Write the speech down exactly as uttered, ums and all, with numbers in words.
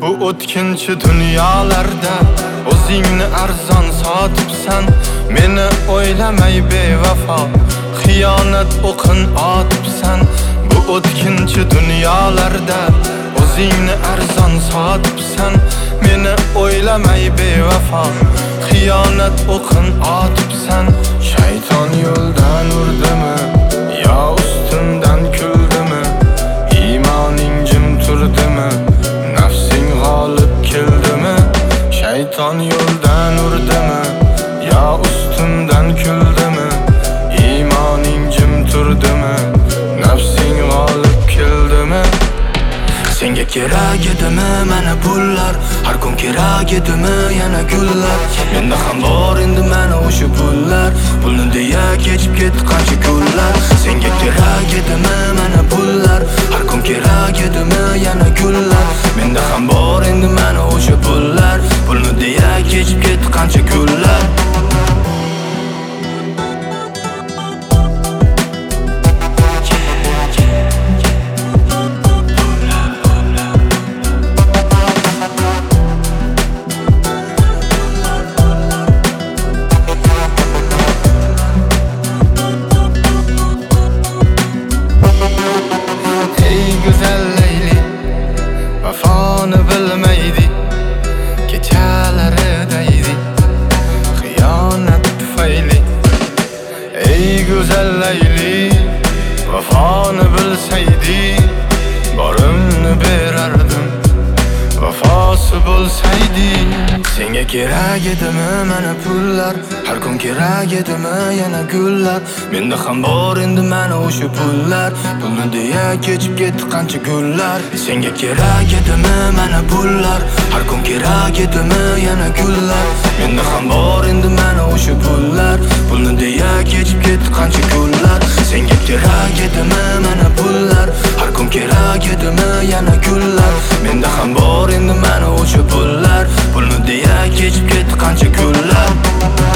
Bu o'tkinchi dunyolarda o'zingni arzon sotibsan, meni o'ylamay bevafo xiyonat o'qin otibsan. Bu o'tkinchi dunyolarda o'zingni arzon sotibsan, meni o'ylamay bevafo xiyonat o'qin otibsan. Shayton yo'ldan urdimi yo ustimdan kuldimi? Iymoning jim turdimi? Nafsing g'olib keldimi? Shayton yo'ldan urdimi yo ustimdan kuldimi? Iymoning jim turdimi? Nafsing g'olib keldimi? Senga kerak edimi mana pullar? Har kun kerak edimi yana gullar? Menda ham bor endi mana o'sha pullar. Pulni deya kechib ketdi qancha kunlar. Senga kerak edimi mana pullar? Har kun kerak edimi yana gullar? Menda ham bor endi mana o'sha pullar. Pulni deya kechib ketdi qancha kunlar. Güzel Leyli vafoni bilmaydi, kechalari deydi xiyonat tufayli. Ey güzel Leyli vafoni bilsaydi, borimni berardim vafosi bo'lsaydi. Senga kerak edimi mana pullar? Har kun kerak edimi yana gullar? Menda ham bor endi mana o'sha pullar. Pulni deya kechib ketdi qancha kunlar. Senga kerak edimi mana pullar? Har kun kerak edimi yana gullar? Menda ham bor endi mana o'sha pullar. Pulni deya kechib ketdi qancha kunlar. Senga kerak edimi mana pullar? Har kun kerak edimi yana gullar? Menda ham bor endi mana o'sha pullar. Pulni deya kechib ketdi qancha kunlar.